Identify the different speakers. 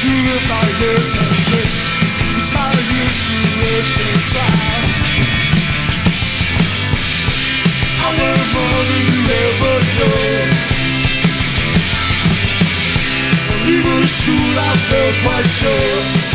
Speaker 1: to live my years and think it's my inspiration trial. I learned more than you ever know. Leaving school I felt quite sure